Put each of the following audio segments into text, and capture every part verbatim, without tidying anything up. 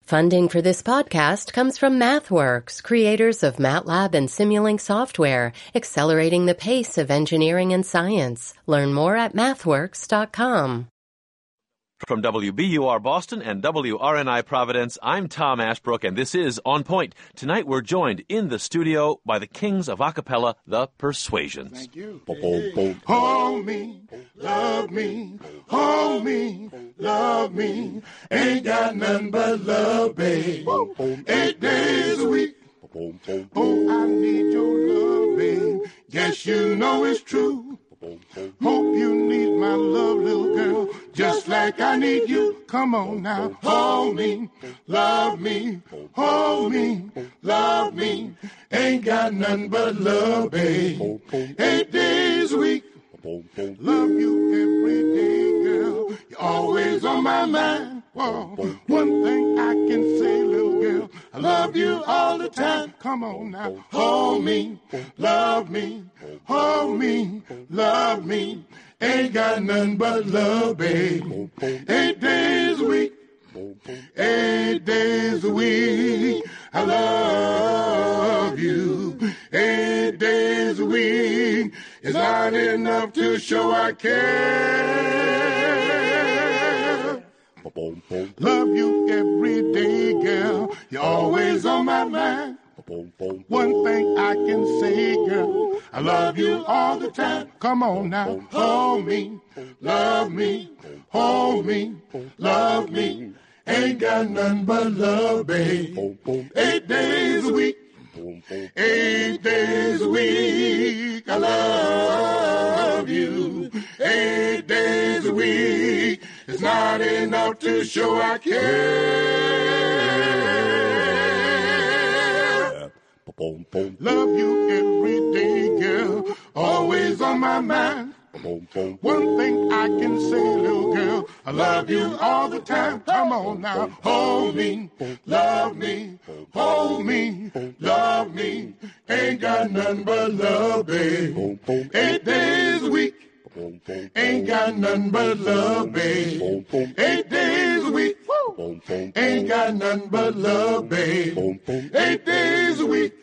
Funding for this podcast comes from MathWorks, creators of MATLAB and Simulink software, accelerating the pace of engineering and science. Learn more at mathworks dot com. From W B U R Boston and W R N I Providence, I'm Tom Ashbrook, and this is On Point. Tonight we're joined in the studio by the kings of acapella, the Persuasions. Thank you. Hey. Hold me, love me, hold me, love me. Ain't got nothing but love, babe. Eight days a week. Oh, I need your love, babe. Yes, you know it's true. Hope you need my love, little girl, just like I need you. Come on now, hold me, love me, hold me, love me. Ain't got nothing but love, babe. Eight days a week, love you every day, girl. You're always on my mind. Whoa. One thing I can say, little girl, I love you all the time. Come on now, hold me, love me, hold me, love me. Ain't got nothing but love, babe. Eight days a week, eight days a week, I love you. Eight days a week is not enough to show I care. Love you every day, girl. You're always on my mind. One thing I can say, girl, I love you all the time. Come on now, hold me, love me, hold me, love me. Ain't got nothing but love, babe. Eight days a week, eight days a week, I love you. Eight days a week, it's not enough to show I care. Love you every day, girl, always on my mind. One thing I can say, little girl, I love you all the time. Come on now, hold me, love me, hold me, love me. Ain't got nothing but love, babe. Eight days a week, ain't got nothing but love, babe. Eight days a week, ain't got nothing but love, babe. Eight days a week.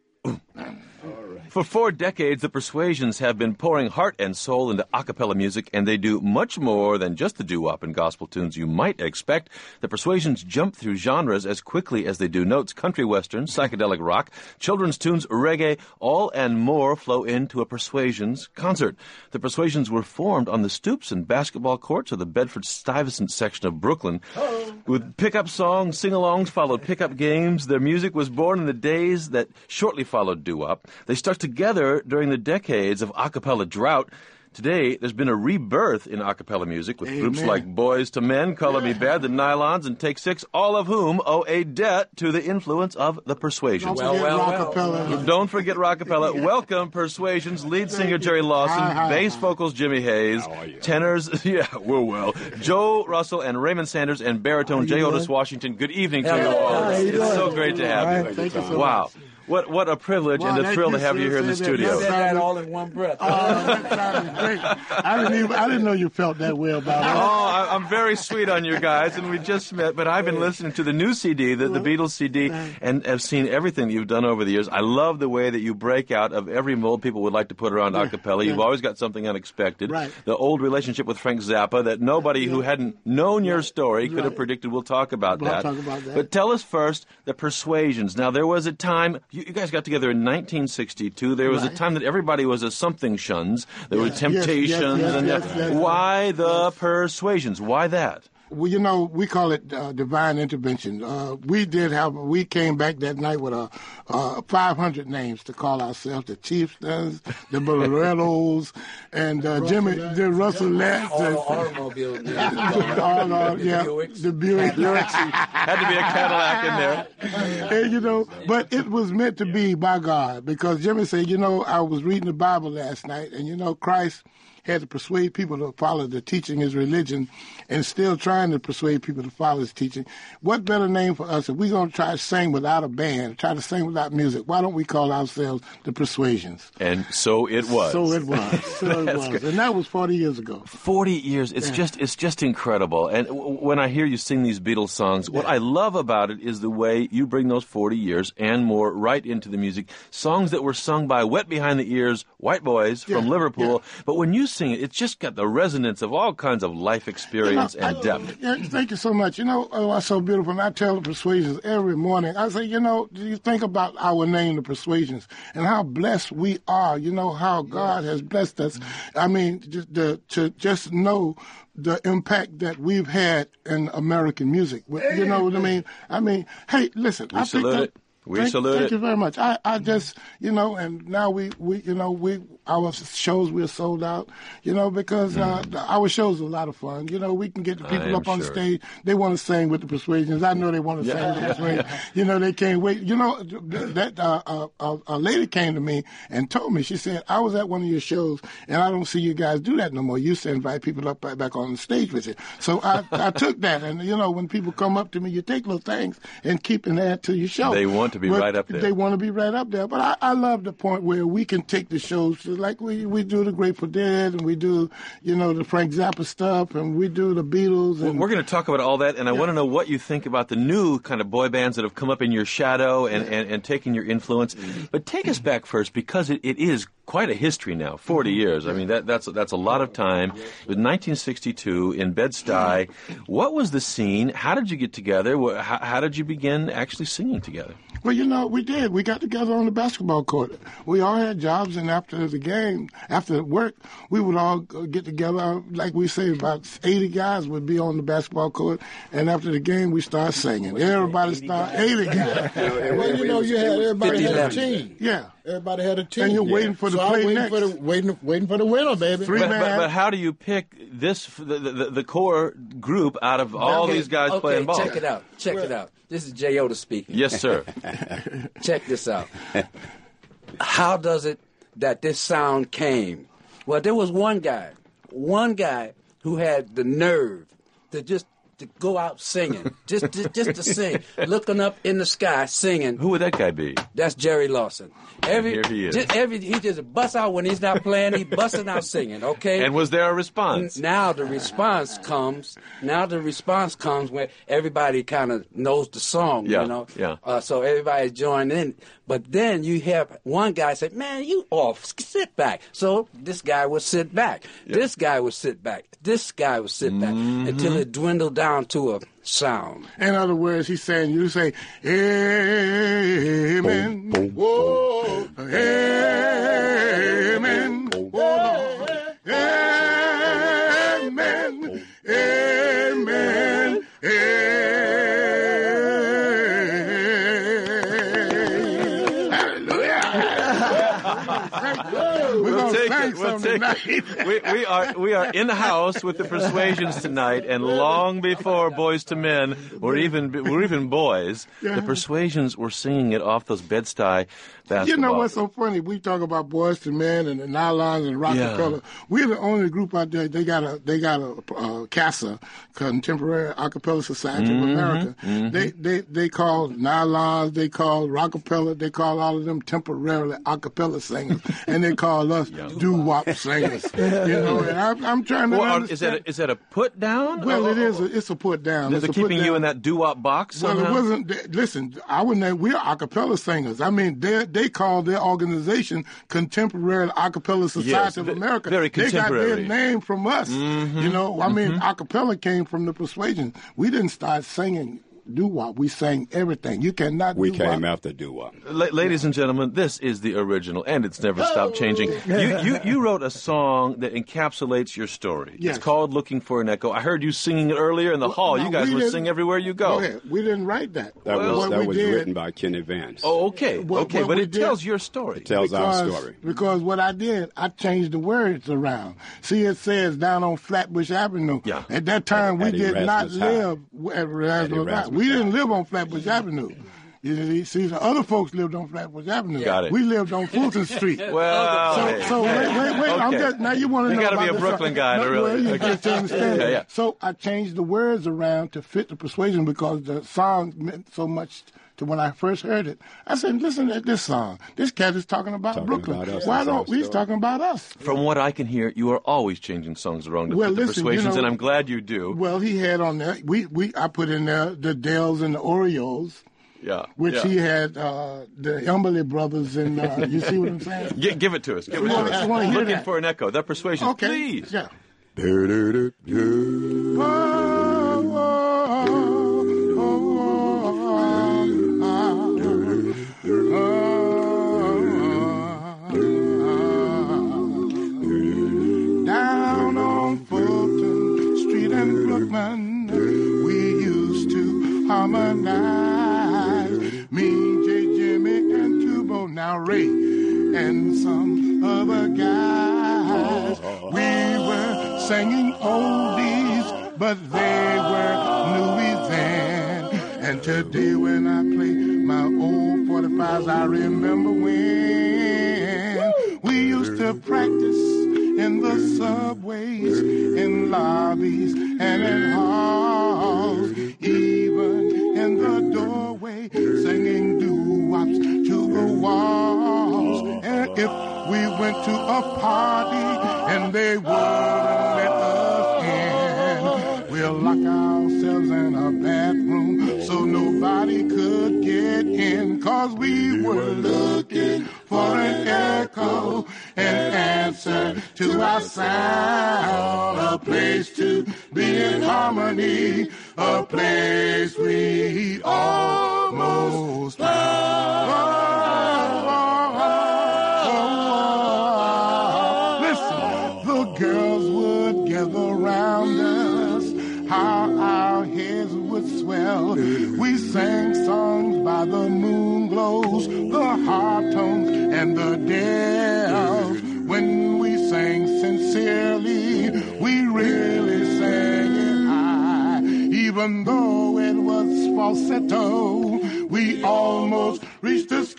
For four decades, the Persuasions have been pouring heart and soul into a cappella music, and they do much more than just the doo-wop and gospel tunes you might expect. The Persuasions jump through genres as quickly as they do notes. Country western, psychedelic rock, children's tunes, reggae, all and more flow into a Persuasions concert. The Persuasions were formed on the stoops and basketball courts of the Bedford-Stuyvesant section of Brooklyn. Oh. With pickup songs, sing-alongs followed pickup games. Their music was born in the days that shortly followed doo-wop. They stuck together during the decades of a cappella drought. Today, there's been a rebirth in a cappella music with Amen. Groups like Boys to Men, Color Me Bad, the Nylons, and Take Six, all of whom owe a debt to the influence of the Persuasions. Don't forget well, well, well. Don't forget rockapella. Welcome, Persuasions. Lead singer Jerry Lawson, hi, hi, bass hi. vocals Jimmy Hayes, tenors, yeah, we're well, Joe Russell and Raymond Sanders, and baritone J. Otis Washington. Good evening to you all. It's so great to have right, you. Thank you so wow. much. What what a privilege well, and a thrill to have you here in the studio. You said that all in one breath. Oh, that sounded great. I didn't even, I didn't know you felt that way about it. Oh, I, I'm very sweet on you guys, and we just met, but I've been listening to the new C D, the, the Beatles C D, and have seen everything that you've done over the years. I love the way that you break out of every mold people would like to put around yeah. a cappella. You've yeah. always got something unexpected. Right. The old relationship with Frank Zappa that nobody yeah. who hadn't known your story could right. have predicted. We'll talk about we'll that. Talk about that. But tell us first, the Persuasions. Now, there was a time, you, you guys got together in nineteen sixty-two. There was right. a time that everybody was a something shuns. There yes, were Temptations. Yes, yes, and yes, yes, yes, why the Persuasions? Why that? Well, you know, we call it uh, divine intervention. Uh, we did have, we came back that night with a, uh, five hundred names to call ourselves the Chieftains, the Boleros, and uh, Jimmy, the Russell Letts. All the automobiles. all, all, yeah, the Buick. Had to be a Cadillac in there. And, you know, but it was meant to be by God, because Jimmy said, you know, I was reading the Bible last night, and, you know, Christ had to persuade people to follow the teaching, his religion, and still trying to persuade people to follow his teaching. What better name for us if we're going to try to sing without a band, try to sing without music? Why don't we call ourselves the Persuasions? And so it was. So it was. So it was. Good. And that was forty years ago. Forty years. It's yeah. just it's just incredible. And w- when I hear you sing these Beatles songs, what yeah. I love about it is the way you bring those forty years and more right into the music. Songs that were sung by wet behind the ears white boys from yeah. Liverpool. Yeah. But when you sing it, it's just got the resonance of all kinds of life experience you know, and I, depth. Yeah, thank you so much. You know, oh, that's so beautiful. And I tell the Persuasions every morning, I say, you know, do you think about our name, the Persuasions, and how blessed we are? You know, how God has blessed us. I mean, just the, to just know the impact that we've had in American music. You know what I mean? I mean, hey, listen. We I salute think that, it. We thank, salute thank it. you very much. I, I just, you know, and now we, we, you know, we, our shows, we're sold out, you know, because uh, Mm. our shows are a lot of fun. You know, we can get the I people am up on sure. stage. They want to sing with the Persuasions. I know they want to sing with the Persuasions. You know, they can't wait. You know, that uh, uh, uh, a lady came to me and told me, she said, I was at one of your shows, and I don't see you guys do that no more. You used to invite people up back on the stage with you. So I, I took that, and, you know, when people come up to me, you take little things and keep and add to your show. They want to be but right up there. They want to be right up there. But I, I love the point where we can take the shows to, like we, we do the Grateful Dead, and we do, you know, the Frank Zappa stuff, and we do the Beatles. And, well, we're going to talk about all that, and I yeah. want to know what you think about the new kind of boy bands that have come up in your shadow and, yeah. and, and taken your influence. But take us back first, because it, it is quite a history now, forty years. I mean, that, that's that's a lot of time. It was nineteen sixty-two in Bed-Stuy. What was the scene? How did you get together? How, how did you begin actually singing together? Well, you know, we did. We got together on the basketball court. We all had jobs, and after the game, after work, we would all get together. Like we say, about eighty guys would be on the basketball court, and after the game, we start singing. Everybody start eighty guys. Well, you know, you had everybody had a team. Yeah. Everybody had a team. And you're yeah. waiting for the so play waiting next. For the, waiting, waiting for the winner, baby. Three but, man. But, but how do you pick this, the, the, the core group out of all okay, these guys okay, playing ball? Check it out. Check well, it out. This is J. Oda speaking. Yes, sir. Check this out. How does it that this sound came? Well, there was one guy, one guy who had the nerve to just to go out singing, just, just just to sing, looking up in the sky singing. Who would that guy be? That's Jerry Lawson. Every, here he is. Just, every, he just busts out when he's not playing. He busting out singing. Okay. And was there a response? Now the response comes. Now the response comes when everybody kind of knows the song. Yeah, You know. yeah. Uh, so everybody joined in. But then you have one guy say, "Man, you off. Sit back." So this guy would sit back. Yep. This guy would sit back. This guy would sit back mm-hmm. until it dwindled down to a sound. In other words, he's saying, you say, Amen. Whoa. Amen. Whoa. Amen. Amen. We'll take it. We'll take it. We, we are we are in the house with the Persuasions tonight, and long before Boys to Men were even were even boys, yeah. the Persuasions were singing it off those Bed-Stuy basketball. You know what's so funny? We talk about Boys to Men and the Nylons and Rockapella. Yeah. We're the only group out there. They got a they got a uh, CASA, Contemporary Acapella Society mm-hmm, of America. Mm-hmm. They they they call Nylons, they call Rockapella, they call all of them temporarily acapella singers, and they call us yeah. doo-wop singers. You know, and I'm, I'm trying to well, understand. Is that a, is that a put down? Well, or, it is. A, it's a put down. Is it's it keeping you you in that doo-wop box? Well, somehow? it wasn't. Listen, I wouldn't. We're acapella singers. I mean, they they call their organization Contemporary Acapella Society yes, of America. Very contemporary. They got their name from us. Mm-hmm, you know, I mean, mm-hmm. acapella came from the Persuasion. We didn't start singing doo-wop. We sang everything. You cannot. We doo-wop. came after doo-wop. La- ladies and gentlemen, this is the original, and it's never stopped changing. You, you you wrote a song that encapsulates your story. Yes. It's called "Looking for an Echo." I heard you singing it earlier in the Well, hall. no, you guys we would didn't- sing everywhere you go. Go ahead. We didn't write that. That Well, was that we was did- written by Kenny Vance. Oh, okay, What- okay, what but we it did- tells your story. It tells our because, story. Because what I did, I changed the words around. See, it says down on Flatbush Avenue. Yeah. At that time, At- we at did not Erasmus High. live at Erasmus High. Erasmus We High. didn't live on Flatbush Avenue. You see, the other folks lived on Flatbush Avenue. Got it. We lived on Fulton Street. Well, so, hey. so wait, wait, wait. I'm Okay. just, now you want to You know gotta about be a this Brooklyn song. guy to No, really- well, you okay. just to understand Yeah, it. yeah. So I changed the words around to fit the Persuasion because the song meant so much to when I first heard it. I said, listen to this song. This cat is talking about Talking Brooklyn. about us. Why That's don't our we? He's story. talking about us. From what I can hear, you are always changing songs around to Well, fit the listen, you Persuasions, know- and I'm glad you do. Well, he had on there. We we I put in there the Dells and the Oreos. Yeah. Which yeah. he had uh, the Emberley brothers, and uh, you see what I'm saying? Gi- give it to us. Give it You to wanna- us. you wanna hear Looking that? for an echo. The Persuasions, Okay, please. yeah. Do-do-do-do. Oh, oh, oh, oh. Down on Fulton Street in Brooklyn, we used to harmonize. Me, J. Jimmy, and Tubo, now Ray, and some other guys. We were singing oldies, but they were newies then. And today when I play my old forty-fives, I remember when we used to practice in the subways, in lobbies, and in halls, even in the doorway, singing doo-wops to the walls. And if we went to a party and they wouldn't let us in, we'll lock ourselves in a bathroom so nobody could get in, 'cause we were looking for an echo, an answer to our sound, a place to be in harmony, a place we almost found. Listen, the girls would gather round us, how our heads would swell. We sang songs by the moon glows, the hard tones and the dells. When we sang sincerely, we really sang it high. Even though it was falsetto, we almost reached the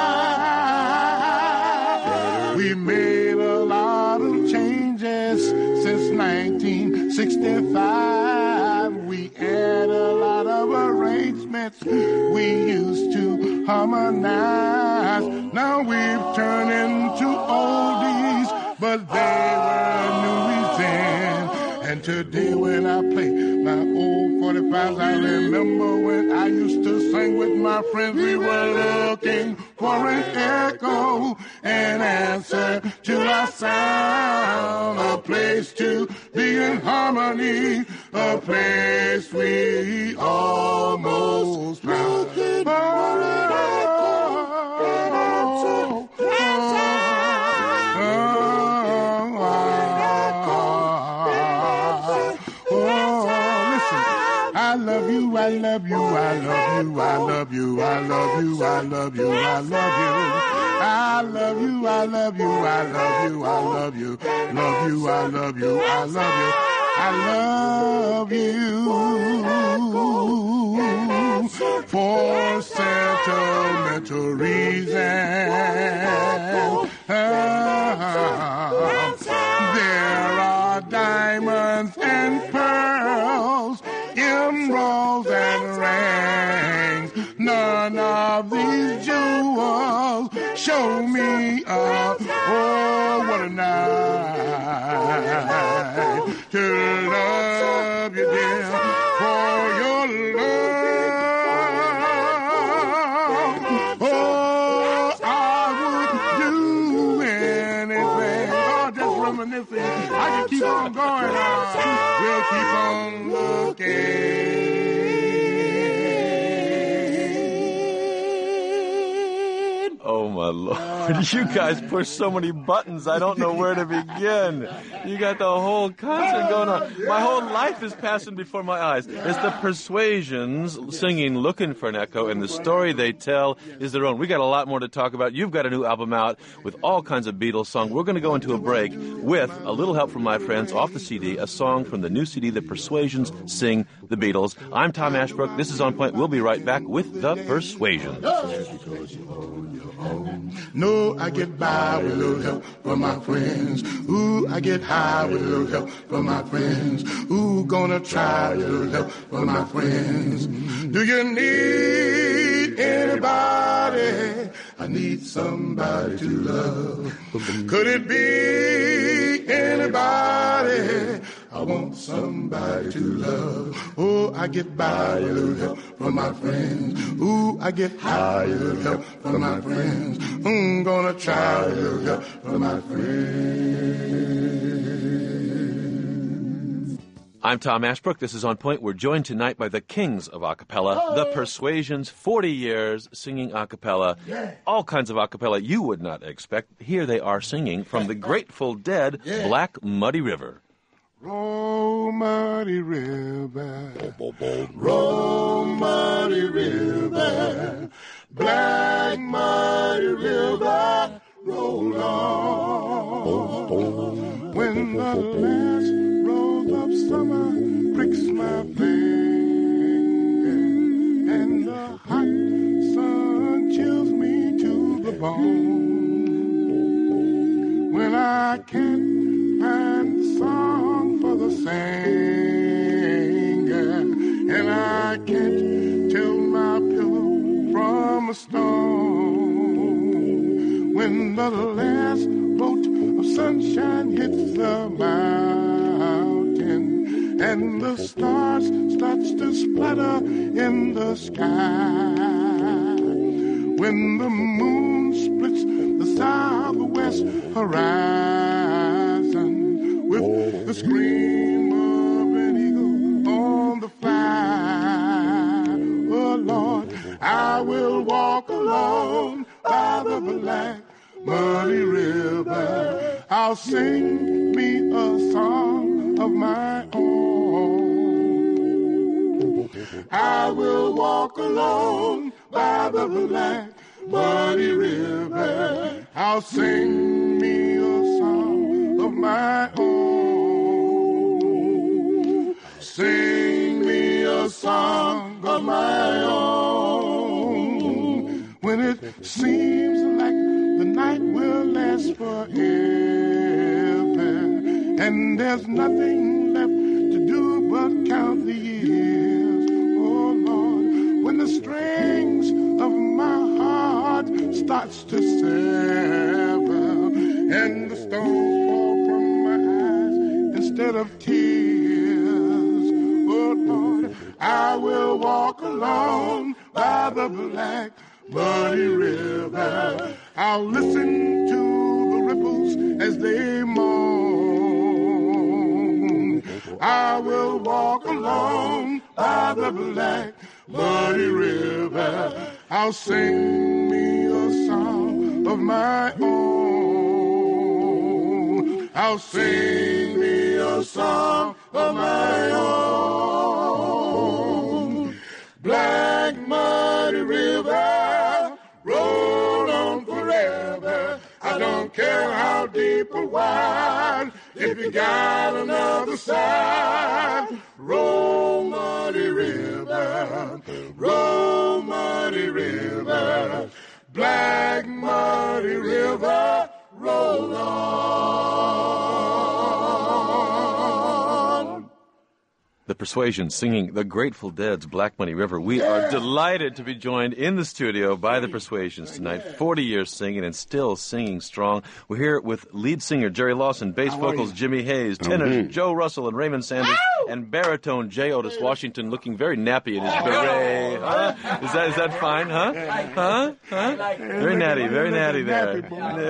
sky. We made a lot of changes since nineteen sixty-five. We had a lot of arrangements we used to harmonize. Now we've turned into oldies, but they were newies then. And today when I play my old forty-fives, I remember when I used to sing with my friends. We were looking for an echo, an answer to our sound, a place to be in harmony, a place we almost found. I love you, I love you, I love you, I love you, I love you, I love you, I love you. I love you, I love you, I love you, I love you, love you, I love you, I love you, I love you for sentimental reasons. There are diamonds and pearls, emeralds and rings. None of these jewels show me up. Oh, what a night to love you, dear, for your love. Oh, I would do anything. Oh, just reminiscing. I can keep on going on. We'll keep on looking. Oh, my Lord. You guys push so many buttons, I don't know where to begin. You got the whole concert going on. My whole life is passing before my eyes. It's the Persuasions singing Looking for an Echo, and the story they tell is their own. We got a lot more to talk about. You've got a new album out with all kinds of Beatles songs. We're going to go into a break with a little help from my friends off the C D, a song from the new C D, The Persuasions Sing the Beatles. I'm Tom Ashbrook. This is On Point. We'll be right back with The Persuasions. No, I get by with a little help from my friends. Ooh, I get high with a little help from my friends. Ooh, gonna try with a little help from my friends. Do you need anybody? I need somebody to love. Could it be anybody? I want somebody to love. Oh, I get by with a little help from my friends. Ooh, I get high with a little help from my friends. I'm gonna try with a little help from my friends. I'm Tom Ashbrook. This is On Point. We're joined tonight by the kings of acapella, The Persuasions, forty years singing acapella, yeah. all kinds of acapella you would not expect. Here they are singing from the Grateful Dead, yeah. Black Muddy River. Roll, muddy river, roll, muddy river, black muddy river, roll on. When the last rose of summer pricks my finger, and the hot sun chills me to the bone, when I can't find the song for the singer, and I can't tell my pillow from a stone, when the last bolt of sunshine hits the mountain, and the stars starts to splatter in the sky, when the moon splits the southwest horizon with the scream of an eagle on the fly. Oh Lord, I will walk alone by the black muddy river. I'll sing me a song of my own. I will walk alone by the black muddy river. I'll sing me a song of my own. Sing me a song of my own. When it seems like the night will last forever, and there's nothing left to do but count the years. Oh Lord, when the strings of my heart starts to sever, and the stones fall from my eyes instead of tears. Oh Lord, I will walk alone by the black muddy river. I'll listen to the ripples as they moan. I will walk alone by the black muddy river. I'll sing me a song of my own. I'll sing me a song of my own. Black muddy river, roll on forever. I don't care how deep or wide, if you got another side. Roll, muddy river, roll, muddy river, black muddy river, roll on. The Persuasions singing The Grateful Dead's Black Muddy River. We are delighted to be joined in the studio by The Persuasions tonight. forty years singing and still singing strong. We're here with lead singer Jerry Lawson, bass vocals Jimmy Hayes, tenors mm-hmm. Joe Russell and Raymond Sanders, Ow! and baritone J. Otis Washington, looking very nappy in his beret. Huh? Is that is that fine, huh? Huh? Huh? Very natty, very natty there.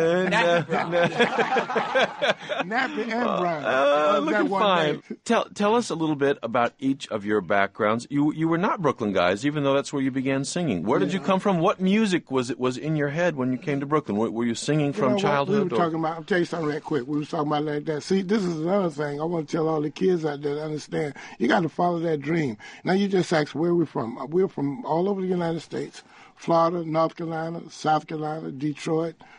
Nappy and brown. Uh, looking fine. Tell tell us a little bit about each of your backgrounds. You you were not Brooklyn guys, even though that's where you began singing. Where did you come from? What music was it was in your head when you came to Brooklyn? Were, were you singing from you know, childhood? We were or? talking about. I'll tell you something right quick. We were talking about like that. See, this is another thing I want to tell all the kids out there to understand. You got to follow that dream. Now you just asked where we're from. We're from all over the United States. Florida, North Carolina, South Carolina, Detroit,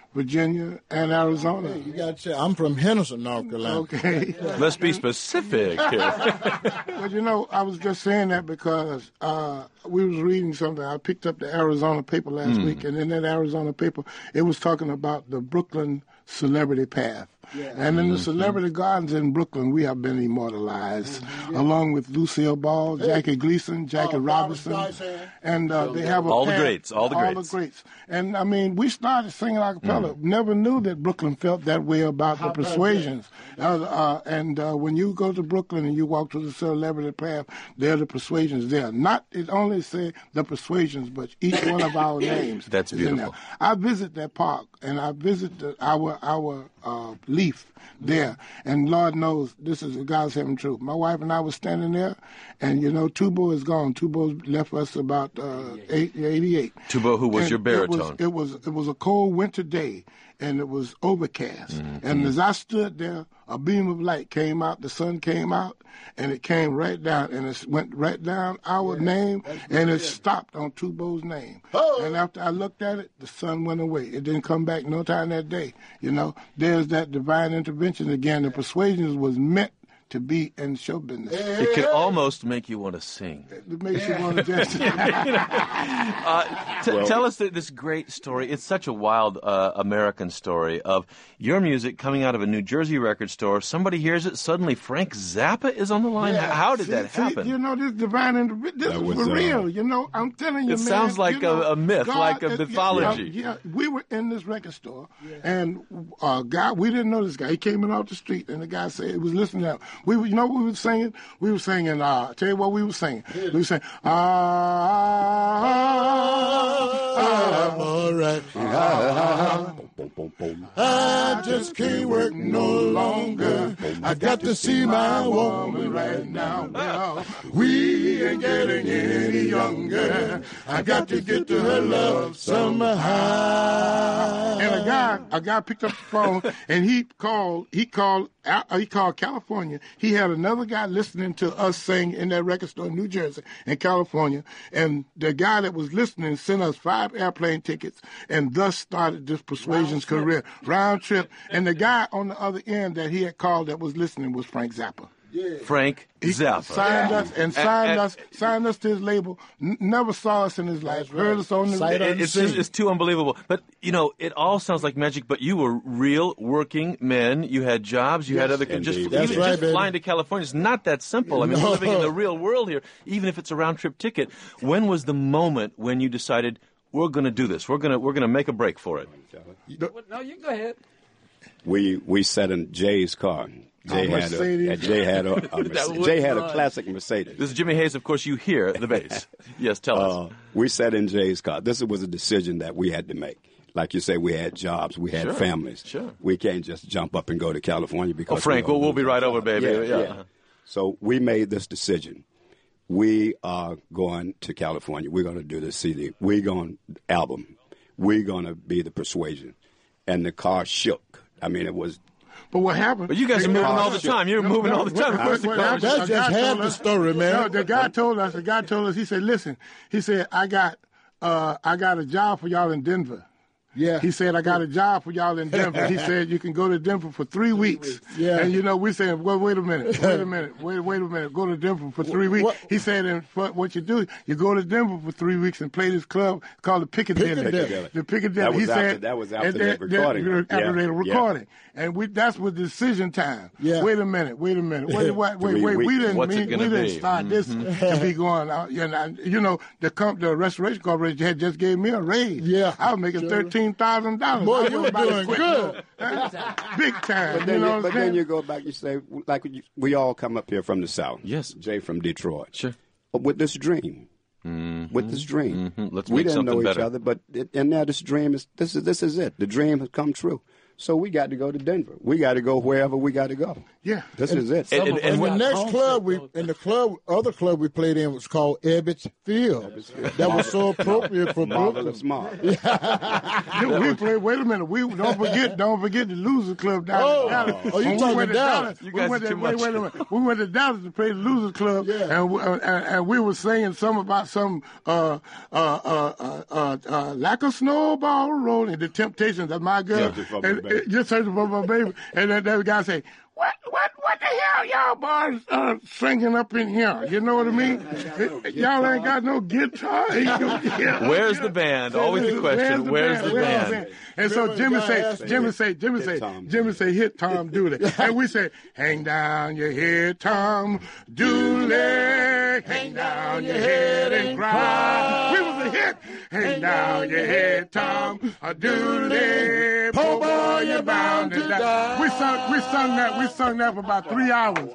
Virginia, and Arizona. You got to. I'm from Henderson, North Carolina. Okay. Let's be specific here. But you know, I was just saying that because uh, we was reading something. I picked up the Arizona paper last Mm. week, and in that Arizona paper, it was talking about the Brooklyn Celebrity Path. Yeah. And in the Celebrity Gardens in Brooklyn, we have been immortalized, mm-hmm. yeah. along with Lucille Ball, hey. Jackie Gleason, Jackie oh, Robinson, and uh, they have a all path, the greats, all the all greats, the greats. And I mean, we started singing a cappella. Mm. Never knew that Brooklyn felt that way about How the Persuasions. Uh, uh, and uh, when you go to Brooklyn and you walk to the Celebrity Path, there are the Persuasions there. Not it only say the Persuasions, but each one of our names. That's is in beautiful. there. I visit that park and I visit the, our our uh, leaf there, and Lord knows this is God's heaven truth. My wife and I were standing there, and you know, Tubo is gone. Tubo left us about uh, eighty-eight. Tubo, who was and your baritone? It was, it was it was a cold winter day, and it was overcast. Mm-hmm. And as I stood there, a beam of light came out. The sun came out, and it came right down, and it went right down our yeah, name, and it stopped on Tubo's name. Oh. And after I looked at it, the sun went away. It didn't come back no time that day. You know, there's that divine intervention again. The Persuasions was meant to be in show business. It could almost make you want to sing. It makes you want to dance. you know, uh, t- well, tell us th- this great story. It's such a wild uh, American story of your music coming out of a New Jersey record store. Somebody hears it. Suddenly Frank Zappa is on the line. Yeah. How did see, that happen? See, you know, this divine intervention, this that is was, for uh, real. You know, I'm telling you, it man. It sounds like you know, a, a myth, God, like a uh, mythology. Yeah, yeah, we were in this record store, yeah. and uh, guy, we didn't know this guy. He came in off the street, and the guy said, he was listening to him. We were, you know what we were singing? We were singing, uh, tell you what we were singing. Yeah. We were saying, ah, ah, ah, I'm all right. Ah, I just can't work no longer. I got to see my woman right now. We ain't getting any younger. I got to get to her love somehow. And a guy, a guy picked up the phone and he called. He called. He called California. He had another guy listening to us sing in that record store in New Jersey and California. And the guy that was listening sent us five airplane tickets, and thus started this Persuasions career. Round trip. And the guy on the other end that he had called that was listening was Frank Zappa. Yeah. Frank he Zappa. Signed us and signed and, and, us, signed us to his label. N- never saw us in his life. Right. Heard us on the it, it, It's just, it's too unbelievable. But you know, it all sounds like magic. But you were real working men. You had jobs. You yes, had other. Indeed. Just, That's even, right, just flying to California is not that simple. I mean, no. we're living in the real world here. Even if it's a round trip ticket. When was the moment when you decided we're going to do this? We're going to we're going to make a break for it. No, you go ahead. We we sat in Jay's car. Jay oh, had a, Jay had a, a Jay had a classic Mercedes. This is Jimmy Hayes. Of course, you hear the bass. Yes, tell uh, us. We sat in Jay's car. This was a decision that we had to make. Like you say, we had jobs, we had sure, families. Sure. We can't just jump up and go to California because. Oh, Frank, we'll, we'll be right over, baby. Yeah, yeah. yeah. So we made this decision. We are going to California. We're going to do this C D. We're going to album. We're going to be the Persuasion. And the car shook. I mean, it was. But what happened? But you guys are moving all the time. You're no, moving no, all the time. What, what, what happened, That's just half the story, man. No, the guy told us. The guy told us. He said, "Listen," he said, "I got, uh, I got a job for y'all in Denver." Yeah. He said, I got a job for y'all in Denver. He said, you can go to Denver for three weeks. Yeah. And, you know, we said, well, wait a minute, wait a minute, wait, wait a minute, go to Denver for three weeks. What? He said, and for what you do, you go to Denver for three weeks and play this club called the Piccadilly. Piccadilly. The Piccadilly. That was he after, said, that was after that, the recording. That, after yeah. they were recording. Yeah. And we, that's was decision time. Yeah. Wait a minute, wait a minute, wait, wait, wait, wait. We didn't, What's mean, it we gonna didn't be? start this Mm-hmm. to be going out. You know, you know the, comp, the Restoration Corporation had just gave me a raise. Yeah. I was making thirteen thousand dollars. Boy, you were doing good. Big time. But, then you, know you, but then you go back, you say, like we, we all come up here from the South. Yes. Jay from Detroit. Sure. But with this dream. Mm-hmm. With this dream. Mm-hmm. Let's we make didn't something know each better. other, but it, and now this dream is this is this is it. The dream has come true. So we got to go to Denver. We got to go wherever we got to go. Yeah. This and, is it. And, and, and, and the when, next club we, and the club, other club we played in was called Ebbets Field. Ebbets Field. That was so appropriate for Brooklyn. Smart. Yeah, we played. Wait a minute. We don't forget. Don't forget the Losers Club down Oh. in Dallas. Oh, you When talking we went to Dallas. Dallas. You we guys went are to, too wait, much. wait a minute. We went to Dallas to play the Losers Club, Yeah. and, we, uh, and and we were singing some about some uh, uh, uh, uh, uh, uh, like a snowball rolling. The Temptations of my girl. Searching for my And- baby. and- Just searching for my baby. And then that guy say, "What, what, what the hell, y'all boys uh, singing up in here? You know what I mean? Y'all ain't got no guitar. where's the band? Always the question. Where's the band? And so Remember Jimmy the guy say, asked me, Jimmy say, Jimmy hit say, Tom Jimmy say, hit Tom Dooley. And we say, hang down your head, Tom Dooley, hang down your head and cry. We was a hit. Hang down your head, Tom Dooley, poor boy, you're bound to die. We sung, we sung that, we sung that for about three hours.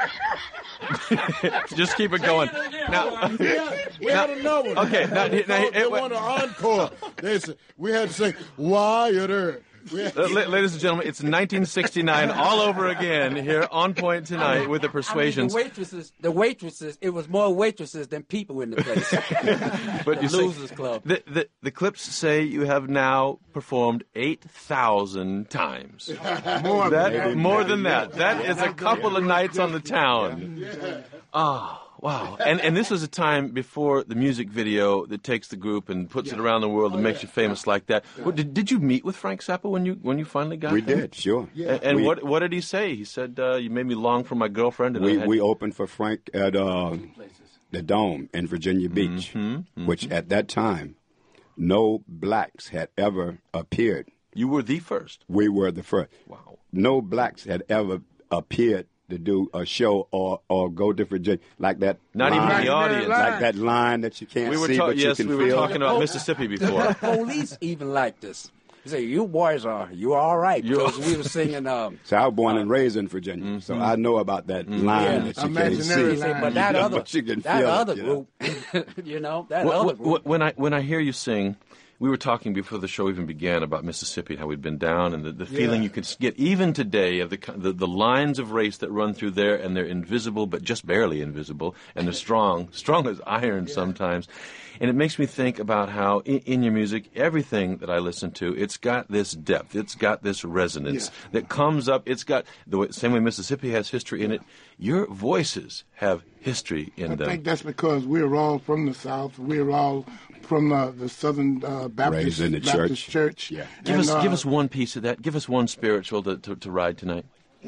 Just keep it going. Now, We had another one. okay. Now, They, now, they it- wanted an encore. They said, we had to sing Wyatt Earp. We had- Uh, la- ladies and gentlemen, it's nineteen sixty-nine all over again here on Point tonight with the I mean, Persuasions. the waitresses, the waitresses, it was more waitresses than people in the place. But you the see, Losers Club. The, the, the clips say you have now performed eight thousand times. More That, than that. more than that. That is a couple of nights on the town. Oh, wow. And and this was a time before the music video that takes the group and puts it around the world and makes you famous like that. What, did, did you meet with Frank Zappa when you when you finally got We there? did, sure. And, and we, what what did he say? He said, uh, you made me long for my girlfriend. And I we, had we opened for Frank at uh, the Dome in Virginia Beach, Mm-hmm, mm-hmm. which at that time, no blacks had ever appeared. You were the first. We were the first. Wow. No blacks had ever appeared to do a show or, or go to Virginia like that. Not even line, the audience. Like that line that you can't We were see, ta- but yes, you can we were feel. talking about Mississippi before. The police even liked us. They say, you boys are, you all right. You- Because we were singing, um, So I was born and raised in Virginia, Mm-hmm. so I know about that line Yeah. that you can't Imaginary see. line. but that You know, other, but you can that feel it, other you know. group, you know, that Wh- other wh- group. wh- When I when I hear you sing, we were talking before the show even began about Mississippi, how we'd been down, and the, the feeling you could s- get even today of the, ki- the the lines of race that run through there, and they're invisible, but just barely invisible, and they're strong, strong as iron sometimes. And it makes me think about how in, in your music, everything that I listen to, it's got this depth, it's got this resonance that comes up. It's got the way, same way Mississippi has history in it. Your voices have history in I them. think that's because we're all from the South. We're all from uh, the Southern uh, Baptist, Raised in the Baptist church. church. Yeah. Give And, us uh, give us one piece of that. Give us one spiritual to, to, to ride tonight.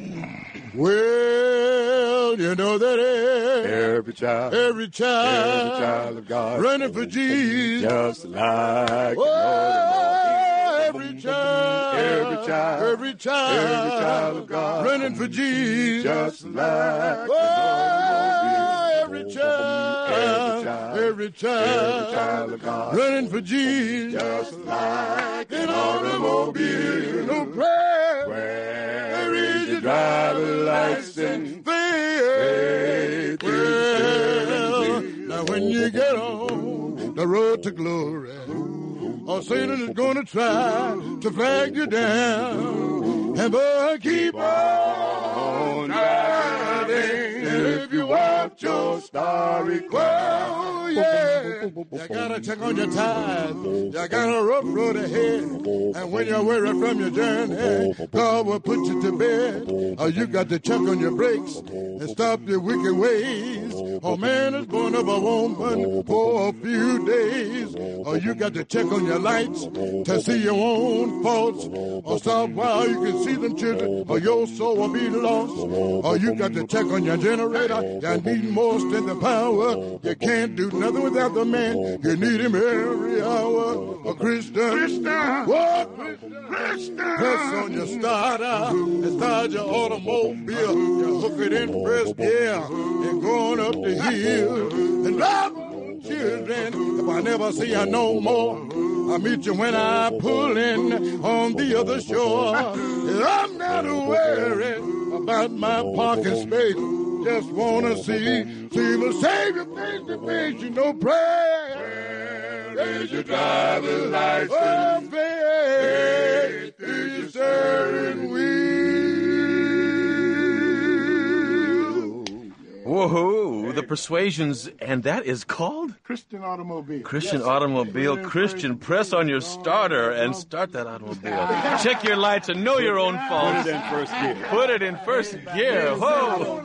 Well, you know that Every child, every child, every child of God, running for Jesus. just like Oh, every child, Every child, every child, every child of God, running for Jesus. just like Oh, every Every child, child, every child, every child of God, running for Jesus. just like An automobile, no prayer. Where is your driver's license? Faith. Well, now when you get on the road to glory, or Satan is gonna try to flag you down, and but keep on driving if you want your story. Oh yeah, you gotta check on your tires. You got a rough road ahead, and when you're weary from your journey, God will put you to bed. Or you got to check on your brakes and stop your wicked ways. Oh man is born of a woman for a few days. Or you got to check on your lights to see your own faults. Or stop while you can see them children, or your soul will be lost. Or you got to check on your generator. You need more strength and power. You can't do nothing without the man. You need him every hour. A Christian, Christian, what? Christian. Press on your starter and start your automobile. You hook it in first gear and going up the hill. And love children, if I never see you no more, I'll meet you when I pull in on the other shore. I'm not worried about my parking space. Just wanna see, see the Savior face to face. You know, prayer. There's your driver's license. Oh, faith. Do you say steering wheel. Woohoo! The Persuasions, and that is called? Christian Automobile. Christian Yes. Automobile. Very, Christian, very press on your starter and start that automobile. Check your lights and know your own Put faults. it in first gear. Put it in first gear. Whoa!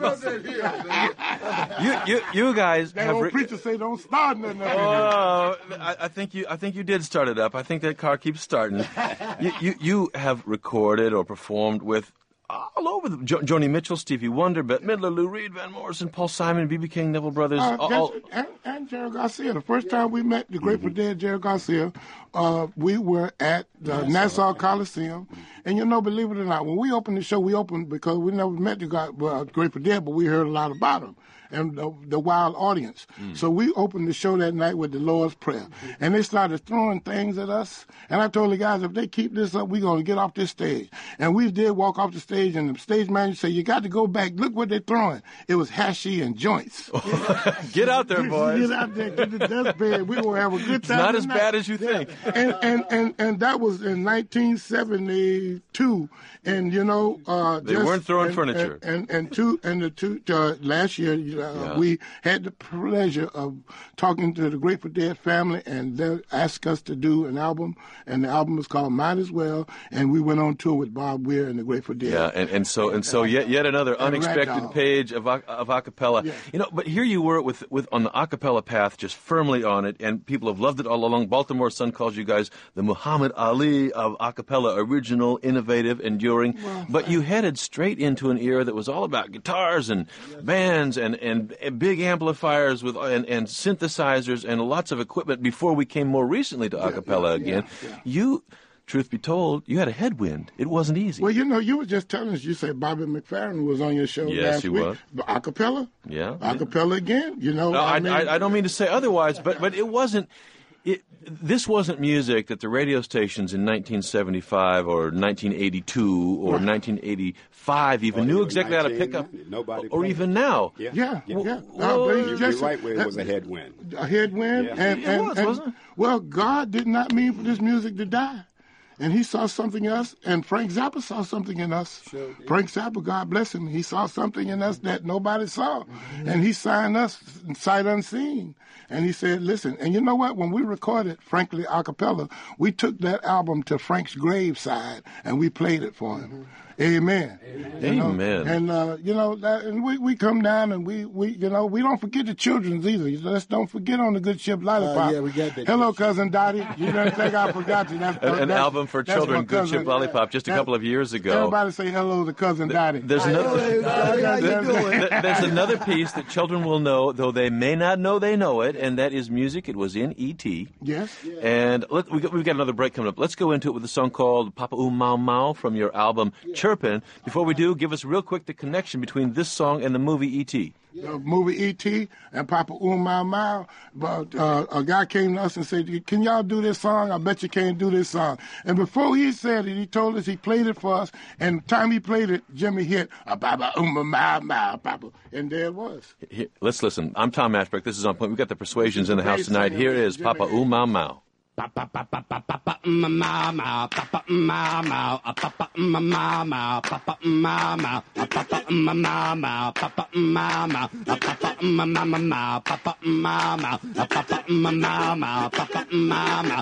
You, you, you guys That have. old Re- preacher say don't start nothing. Oh, I, I think you. I think you did start it up. I think that car keeps starting. you, you, you have recorded or performed with all over the jo- Joni Mitchell, Stevie Wonder, Bette Midler, Lou Reed, Van Morrison, Paul Simon, B B King, Neville Brothers. Uh, all, that's- all- and, and Jerry Garcia. The first time we met the Grateful Dead, Jerry Garcia, uh, we were at the Nassau Coliseum. And you know, believe it or not, when we opened the show, we opened because we never met the guy, uh, Grateful Dead, but we heard a lot about him and the, the wild audience. Mm. So we opened the show that night with the Lord's Prayer. And they started throwing things at us. And I told the guys, if they keep this up, we're going to get off this stage. And we did walk off the stage, and the stage manager said, you got to go back. Look what they're throwing. It was hashy and joints. Get out there, boys. Get out there, get the dustbin. We're going to have a good It's time. not as tonight. bad as you think. And, and, and, and that was in nineteen seventy-two. And, you know, uh, They just- weren't throwing and, furniture. And, and, and two, and the two, uh, last year, uh, Yeah. we had the pleasure of talking to the Grateful Dead family, and they asked us to do an album, and the album was called Might As Well, and we went on tour with Bob Weir and the Grateful Dead. Yeah, and, and so and so yet yet another And unexpected Ragdoll. page of a- of acapella. Yeah. You know, but here you were with with on the acapella path, just firmly on it, and people have loved it all along. Baltimore Sun calls you guys the Muhammad Ali of acapella, original, innovative, enduring. But you headed straight into an era that was all about guitars and bands and, and, and big amplifiers with and, and synthesizers and lots of equipment before we came more recently to acapella again. You, truth be told, you had a headwind. It wasn't easy. Well, you know, you were just telling us, you said Bobby McFerrin was on your show Yes, last he week. was. But acapella? Yeah. Acapella again, you know. No, I, mean, I, I don't mean to say otherwise, but, but it wasn't. It, this wasn't music that the radio stations in nineteen seventy-five or nineteen eighty-two or nineteen eighty-five even Or knew even exactly how to pick up, nineteen ninety. Nobody or played even it. now. Yeah. Yeah, Yeah. yeah. Well, Uh, but You're, just- you're right where it was a headwind. A headwind. Yeah. And, It and, was, and- wasn't it? Well, God did not mean for this music to die. And he saw something in us, and Frank Zappa saw something in us. Frank Zappa, God bless him, he saw something in us that nobody saw. Mm-hmm. And he signed us sight unseen. And he said, listen, and you know what? When we recorded, frankly, a cappella, we took that album to Frank's graveside, and we played it for him. Amen. You know? Amen. And, uh, you know, that, and we, we come down and we, we, you know, we don't forget the children's either. Let's don't forget on the Good Ship Lollipop. Uh, yeah, we got that. Hello, Cousin Dottie. You don't think I forgot you. That's, An, an that's- album for that's children, my Good cousin. Ship Lollipop, just a That- couple of years ago. Everybody say hello to Cousin Dottie. There's another. Hey, Dottie, how you doing? Th- There's another piece that children will know, though they may not know they know it, and that is music. It was in E T Yes. And let, we got, we've got another break coming up. Let's go into it with a song called Papa Oo Mau Mau from your album Chirpin'. Before we do, give us real quick the connection between this song and the movie E T The movie E T and Papa Oo Mau Mau. But uh, a guy came to us and said, can y'all do this song? I bet you can't do this song. And before he said it, he told us he played it for us. And the time he played it, Jimmy hit, a Papa Oo Mau Mau, Papa. And there it was. Here, let's listen. I'm Tom Ashbrook. This is On Point. We've got the Persuasions in the house tonight. Here is Papa Oo Mau Mau. Papa, papa, papa, papa, mama, mama, papa, mama, papa, mama, papa, mama, papa, mama, papa, mama, papa, mama, papa, mama, papa, mama, papa, mama,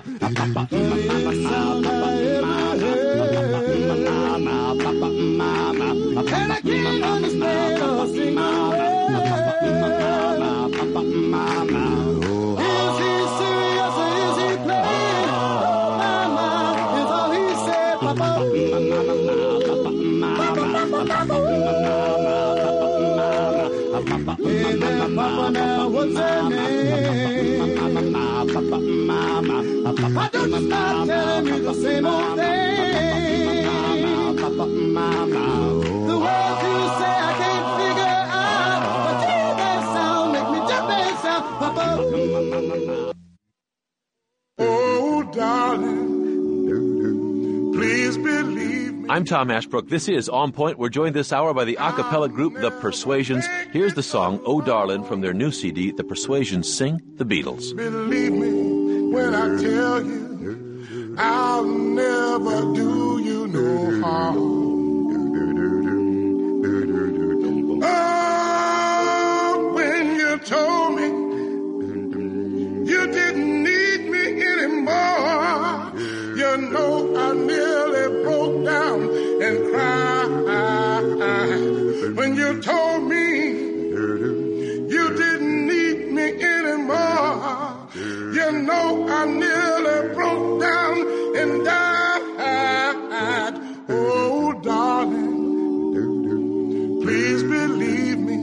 papa, And I can't understand a single word. papa, mama. Is he serious or is he playing? Mama is all he said, Papa. Hey there, Papa, now what's her name? Why don't you stop telling me the same old thing? The words you say I can't figure out, but gee, that sound make me jump and sound, Papa. Oh, darling, please believe me. I'm Tom Ashbrook. This is On Point. We're joined this hour by the a cappella group The Persuasions. Here's the song, Oh Darlin', from their new C D, The Persuasions Sing the Beatles. Believe me when I tell you, I'll never do you no Oh, when you told me you didn't need me anymore, you know I nearly broke down and cried. When you told me you didn't need me anymore, you know I nearly broke down and died. Oh, darling, please believe me,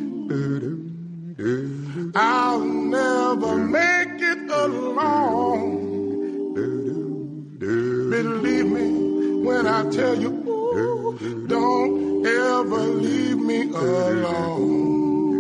I'll never make it alone. Believe me when I tell you, ooh, don't ever leave me alone.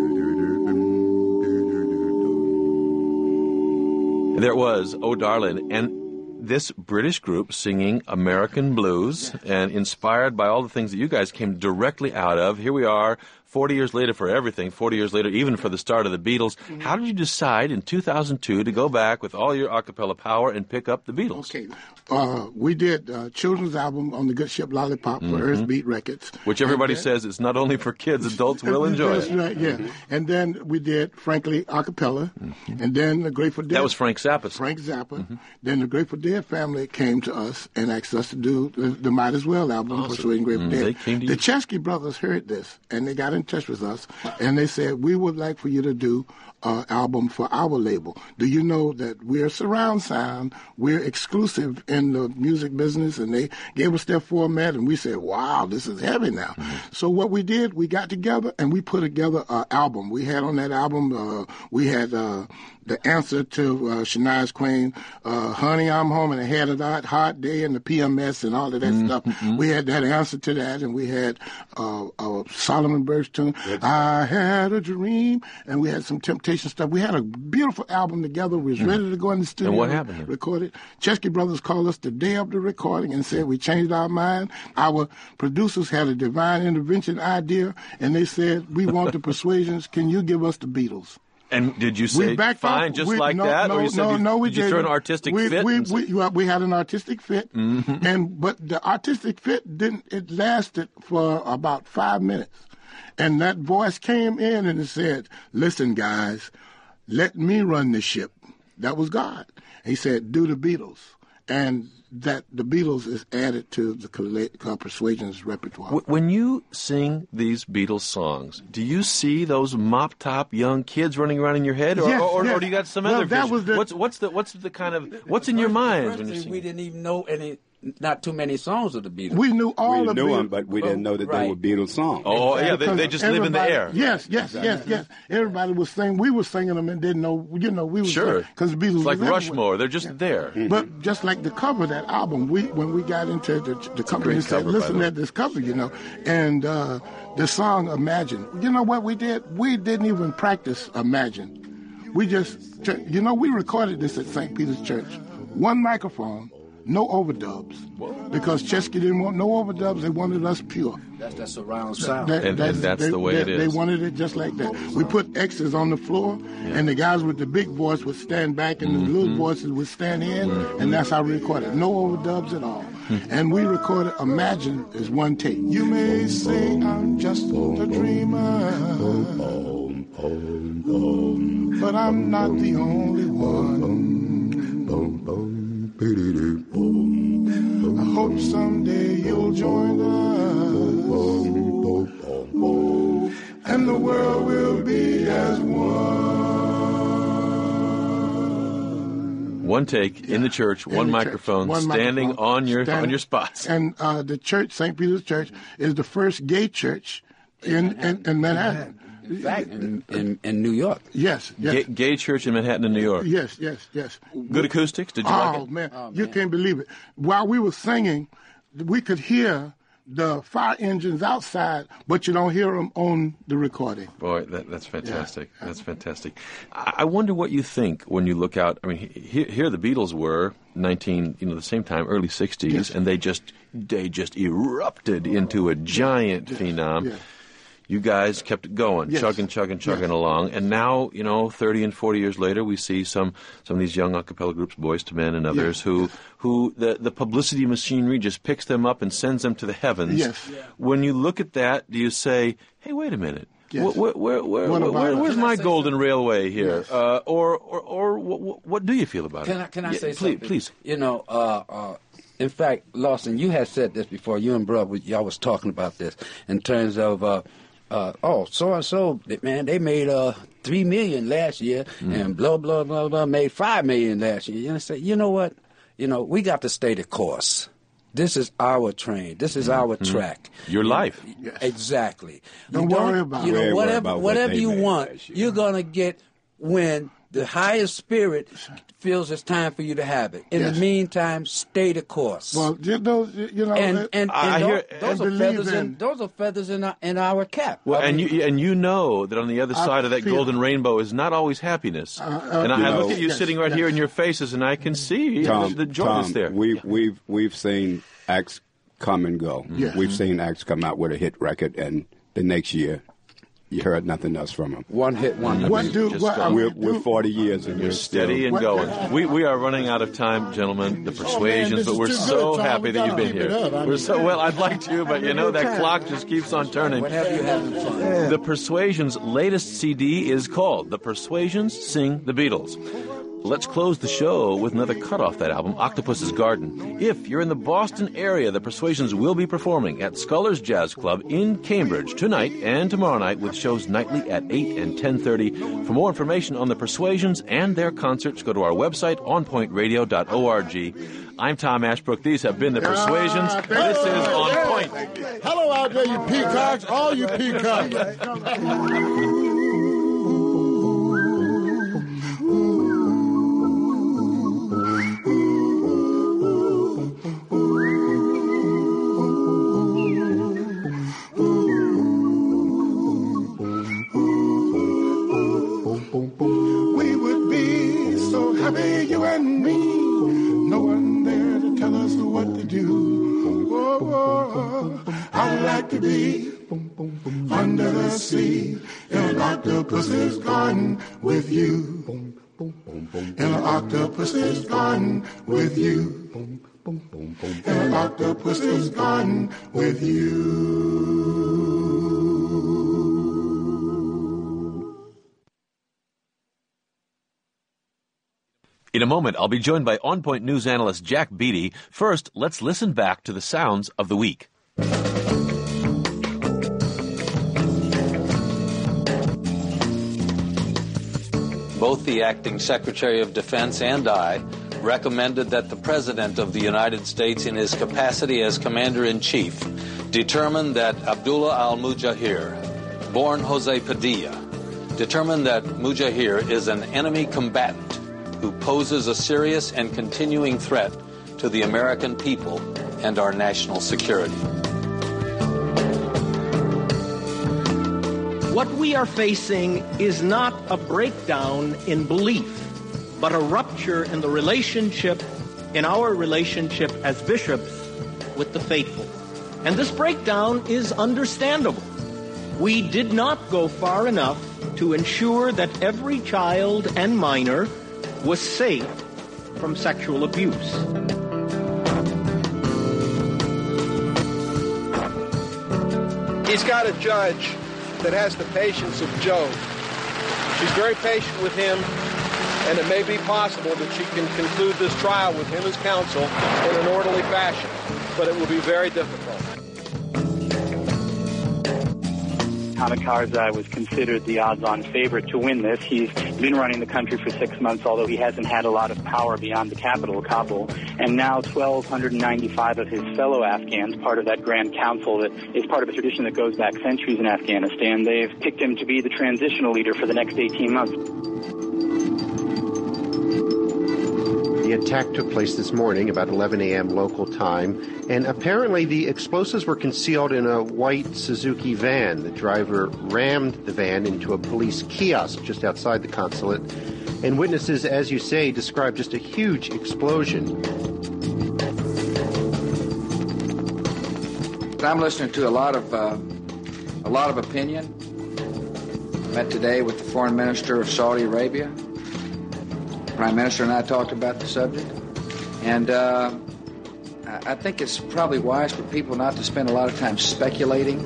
There it was, Oh Darling, and this British group singing American blues, and inspired by all the things that you guys came directly out of. Here we are, forty years later for everything, forty years later even for the start of the Beatles. Mm-hmm. How did you decide in two thousand two to go back with all your a cappella power and pick up the Beatles? Okay, uh, we did a children's album on the Good Ship Lollipop mm-hmm. for Earth Beat Records. Which everybody then, says is not only for kids, adults will enjoy That's it. right, yeah. Mm-hmm. And then we did, frankly, a cappella, mm-hmm. and then the Grateful Dead. That was Frank Zappa. Frank Zappa. Mm-hmm. Then the Grateful Dead family came to us and asked us to do the, the Might As Well album, awesome. Persuading Grateful mm-hmm. Dead. They came to the you. Chesky brothers heard this, and they got in touch with us, and they said, we would like for you to do an album for our label. Do you know that we're surround sound, we're exclusive in the music business, and they gave us their format, and we said, wow, this is heavy now. Mm-hmm. So what we did, we got together, and we put together an album. We had on that album, uh, we had uh, the answer to uh, Shania Twain, uh, Honey, I'm Home, and I had a hot, hot day, and the P M S, and all of that mm-hmm. stuff. We had that answer to that, and we had uh, a Solomon Burke tune, That's I had a dream, and we had some Temptation stuff. We had a beautiful album together. We was mm-hmm. ready to go in the studio. And what happened? Record it. Chesky Brothers called us the day of the recording and said we changed our mind. Our producers had a divine intervention idea, and they said, we want the Persuasions. Can you give us the Beatles? And did you say, fine, off. just we, like no, that? No, or you said no, you, no, we did you didn't. throw an artistic we, fit? We, we, we, we had an artistic fit, mm-hmm. and but the artistic fit didn't, it lasted for about five minutes. And that voice came in and it said, listen, guys, let me run the ship. That was God. He said, do the Beatles. And that the Beatles is added to the Persuasions repertoire. When you sing these Beatles songs, do you see those mop-top young kids running around in your head, or, yes, or, yes. or do you got some well, other that vision? Was the, what's, what's the what's the kind of what's in your mind when you sing? We didn't even know any. Not too many songs of the Beatles. We knew all we of knew Beatles. them, but we didn't know that right. they were Beatles songs. Oh, yeah, they, they just live in the air. Yes, yes, yes, yes. Everybody was singing. We were singing them and didn't know, you know, we were sure. Because the Beatles it's like was Rushmore. They're just yeah. there. Mm-hmm. But just like the cover of that album, we when we got into the, the cover, we said, cover, listen at this cover, you know. And uh, the song Imagine. You know what we did? We didn't even practice Imagine. We just, you know, we recorded this at Saint Peter's Church. One microphone. No overdubs, because Chesky didn't want no overdubs. They wanted us pure. That's that surround sound, that, and, that's, and that's they, the way they, it is. They wanted it just like that. We put X's on the floor, yeah. and the guys with the big voice would stand back, and mm-hmm. the little voices would stand in, mm-hmm. and that's how we recorded. No overdubs at all. Mm-hmm. And we recorded Imagine as one take. You may say I'm just a dreamer, but I'm not the only one. I hope someday you'll join us, and the world will be as one. One take yeah. in the church, in one the microphone, church. One standing microphone, on your standing. on your spots. And uh, the church, Saint Peter's Church, is the first gay church in in, in Manhattan. In fact, in, in, in New York. Yes, yes. Gay, gay church in Manhattan, in New York. Yes, yes, yes. Good acoustics? Did you oh, like it? Man. Oh, man. You can't believe it. While we were singing, we could hear the fire engines outside, but you don't hear them on the recording. Boy, that, that's fantastic. Yeah. That's fantastic. I, I wonder what you think when you look out. I mean, here, here the Beatles were nineteen, you know, the same time, early sixties, yes. and they just they just erupted into a giant yes. phenom. Yes. you guys kept it going, Yes. chugging, chugging, chugging Yes. along. And now, you know, thirty and forty years later, we see some, some of these young a cappella groups, Boys to Men and others, Yes. who, who the, the publicity machinery just picks them up and sends them to the heavens. Yes. Yeah. When you look at that, do you say, hey, wait a minute. Yes. Where, where, where, What where, about where, it? where's Can I my say golden something? railway here? Yes. Uh, or or, or what, what do you feel about Can it? I, can I Yeah, say please, something? Please. You know, uh, uh, in fact, Lawson, you had said this before. You and Bro, y'all was talking about this in terms of, uh, uh, oh, so-and-so, man, they made uh, three million last year, Mm. and blah, blah, blah, blah, made five million last year. You know, say, you know what? You know, we got to stay the course. This is our train. This is our track. Your life. Yes. Exactly. Don't You worry about you it. know, Worry whatever about what whatever they you made want, last year. you're gonna get when the highest spirit feels it's time for you to have it. In Yes. the meantime, stay the course. Well, you know, you know, and that- and, and I tho- hear- those and are believe feathers in, in- those are feathers in our, in our cap. Well, I and mean, you and you know that on the other I side of that feel- golden rainbow is not always happiness. Uh, uh, and I, you I know- look at you Yes, sitting right yes. here in your faces, and I can see Tom, the, the joy Tom, that's there. We, we've we've seen acts come and go. Yes. We've seen acts come out with a hit record, and the next year, you heard nothing else from them. one hit wonder. what do just what go. I We're, would do- we're forty years, and we're Steady and What- going. We we are running out of time, gentlemen. The persuasions, this but is we're too so good, Tom. happy We that you've gotta been keep it here. up. I We're mean- so well. I'd like to, but you know that time. clock just keeps on turning. What have you having fun? The Persuasions' latest C D is called The Persuasions Sing the Beatles. Let's close the show with another cut off that album, Octopus's Garden. If you're in the Boston area, The Persuasions will be performing at Scullers Jazz Club in Cambridge tonight and tomorrow night with shows nightly at eight and ten thirty. For more information on The Persuasions and their concerts, go to our website, on point radio dot org. I'm Tom Ashbrook. These have been The Persuasions. Ah, thank This you. is On Yeah. Point. Hello out there, you peacocks, all you peacocks. We would be so happy, you and me. No one there to tell us what to do. Whoa, whoa. I would like to be under the sea in an octopus's garden with you. In an octopus's garden with you. In an octopus's garden with you. In a moment, I'll be joined by On Point News analyst Jack Beatty. First, let's listen back to the sounds of the week. Both the acting Secretary of Defense and I recommended that the President of the United States, in his capacity as Commander-in-Chief, determine that Abdullah al-Mujahir, born Jose Padilla, determine that Mujahir is an enemy combatant who poses a serious and continuing threat to the American people and our national security. What we are facing is not a breakdown in belief, but a rupture in the relationship, in our relationship as bishops with the faithful. And this breakdown is understandable. We did not go far enough to ensure that every child and minor was safe from sexual abuse. He's got a judge that has the patience of Job. She's very patient with him, and it may be possible that she can conclude this trial with him as counsel in an orderly fashion, but it will be very difficult. Hamid Karzai was considered the odds-on favorite to win this. He's been running the country for six months, although he hasn't had a lot of power beyond the capital, Kabul. And now one thousand two hundred ninety-five of his fellow Afghans, part of that Grand Council that is part of a tradition that goes back centuries in Afghanistan, they've picked him to be the transitional leader for the next eighteen months. The attack took place this morning about eleven a.m. local time, and apparently the explosives were concealed in a white Suzuki van. The driver rammed the van into a police kiosk just outside the consulate, and witnesses, as you say, described just a huge explosion. I'm listening to a lot of uh, a a lot of opinion. Met today with the foreign minister of Saudi Arabia. Prime Minister and I talked about the subject. And uh, I think it's probably wise for people not to spend a lot of time speculating.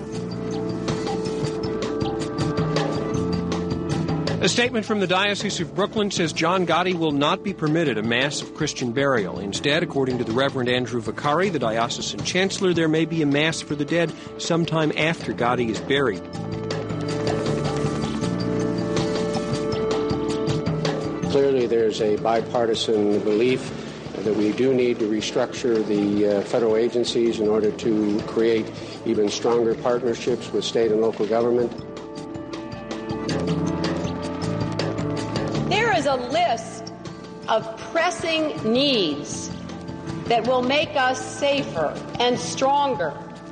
A statement from the Diocese of Brooklyn says John Gotti will not be permitted a mass of Christian burial. Instead, according to the Reverend Andrew Vicari, the diocesan chancellor, there may be a mass for the dead sometime after Gotti is buried. Clearly, there's a bipartisan belief that we do need to restructure the uh, federal agencies in order to create even stronger partnerships with state and local government. There is a list of pressing needs that will make us safer and stronger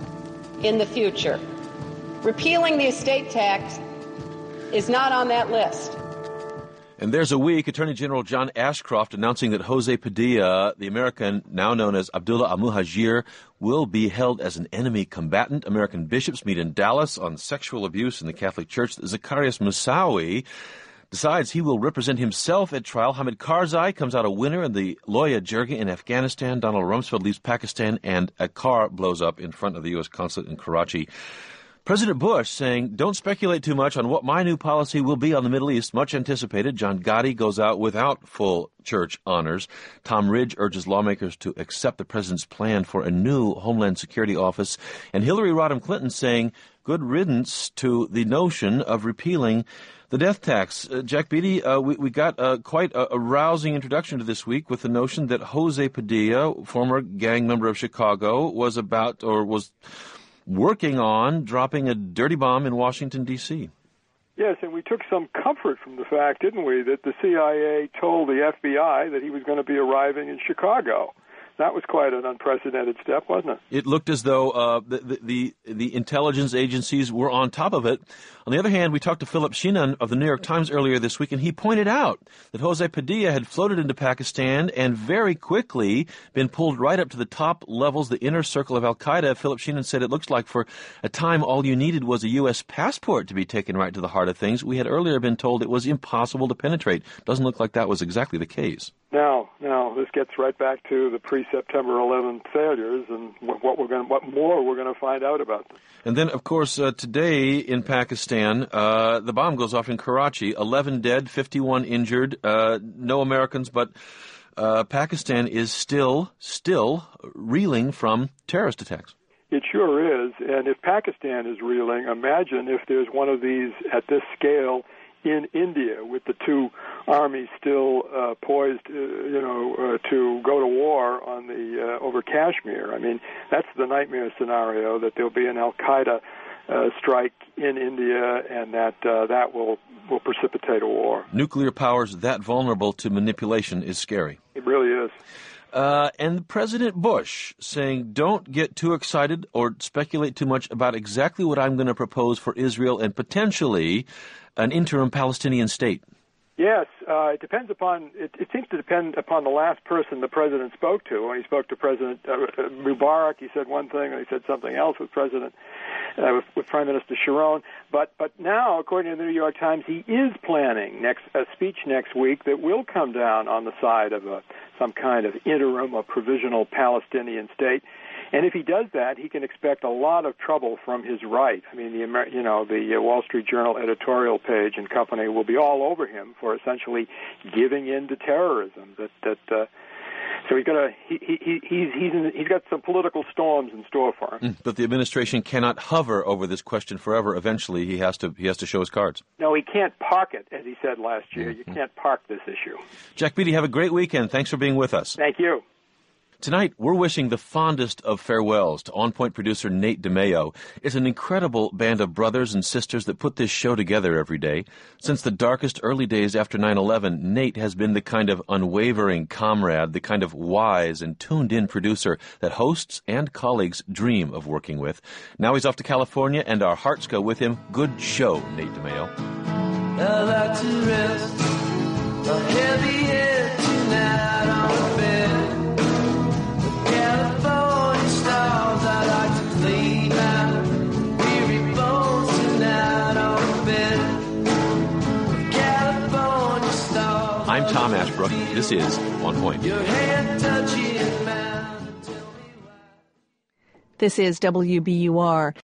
in the future. Repealing the estate tax is not on that list. And there's a week, Attorney General John Ashcroft announcing that Jose Padilla, the American now known as Abdullah al-Muhajir, will be held as an enemy combatant. American bishops meet in Dallas on sexual abuse in the Catholic Church. Zacarias Moussaoui decides he will represent himself at trial. Hamid Karzai comes out a winner in the Loya Jirga in Afghanistan. Donald Rumsfeld leaves Pakistan, and a car blows up in front of the U S consulate in Karachi. President Bush saying, don't speculate too much on what my new policy will be on the Middle East. Much anticipated. John Gotti goes out without full church honors. Tom Ridge urges lawmakers to accept the president's plan for a new Homeland Security office. And Hillary Rodham Clinton saying, good riddance to the notion of repealing the death tax. Uh, Jack Beatty, uh, we, we got uh, quite a, a rousing introduction to this week with the notion that Jose Padilla, former gang member of Chicago, was about or was working on dropping a dirty bomb in Washington, D C Yes, and we took some comfort from the fact, didn't we, that the C I A told the F B I that he was going to be arriving in Chicago. That was quite an unprecedented step, wasn't it? It looked as though uh, the, the the intelligence agencies were on top of it. On the other hand, we talked to Philip Sheehan of the New York Times earlier this week, and he pointed out that Jose Padilla had floated into Pakistan and very quickly been pulled right up to the top levels, the inner circle of al-Qaeda. Philip Sheehan said it looks like for a time all you needed was a U S passport to be taken right to the heart of things. We had earlier been told it was impossible to penetrate. Doesn't look like that was exactly the case. Now, now this gets right back to the pre-September eleventh failures and what we're going, what more we're going to find out about them. And then, of course, uh, today in Pakistan, uh, the bomb goes off in Karachi. Eleven dead, fifty-one injured. Uh, no Americans, but uh, Pakistan is still, still reeling from terrorist attacks. It sure is. And if Pakistan is reeling, imagine if there's one of these at this scale in India, with the two armies still uh, poised, uh, you know, uh, to go to war on the uh, over Kashmir. I mean, that's the nightmare scenario, that there'll be an al-Qaeda uh, strike in India, and that uh, that will will precipitate a war. Nuclear powers that vulnerable to manipulation is scary. It really is. Uh, and President Bush saying, don't get too excited or speculate too much about exactly what I'm going to propose for Israel and potentially an interim Palestinian state. Yes, uh, it depends upon, it, it seems to depend upon the last person the president spoke to. When he spoke to President uh, Mubarak, he said one thing, and he said something else with President, uh, with, with Prime Minister Sharon. But but now, according to the New York Times, he is planning next a speech next week that will come down on the side of a, some kind of interim or provisional Palestinian state. And if he does that, he can expect a lot of trouble from his right. I mean, the Amer- you know, the uh, Wall Street Journal editorial page and company will be all over him for essentially giving in to terrorism. That that uh, so he's gonna he, he he's he's in, he's got some political storms in store for him. But the administration cannot hover over this question forever. Eventually, he has to he has to show his cards. No, he can't park it, as he said last year. Mm-hmm. You can't park this issue. Jack Beatty, have a great weekend. Thanks for being with us. Thank you. Tonight, we're wishing the fondest of farewells to On Point producer Nate DeMeo. It's an incredible band of brothers and sisters that put this show together every day. Since the darkest early days after nine eleven, Nate has been the kind of unwavering comrade, the kind of wise and tuned-in producer that hosts and colleagues dream of working with. Now he's off to California, and our hearts go with him. Good show, Nate DeMeo. I like to rest a heavy head tonight on the bed. California stars, I like to clean my weary bones. I'm Tom Ashbrook. This is On Point. Your hand touching mine. This is W B U R.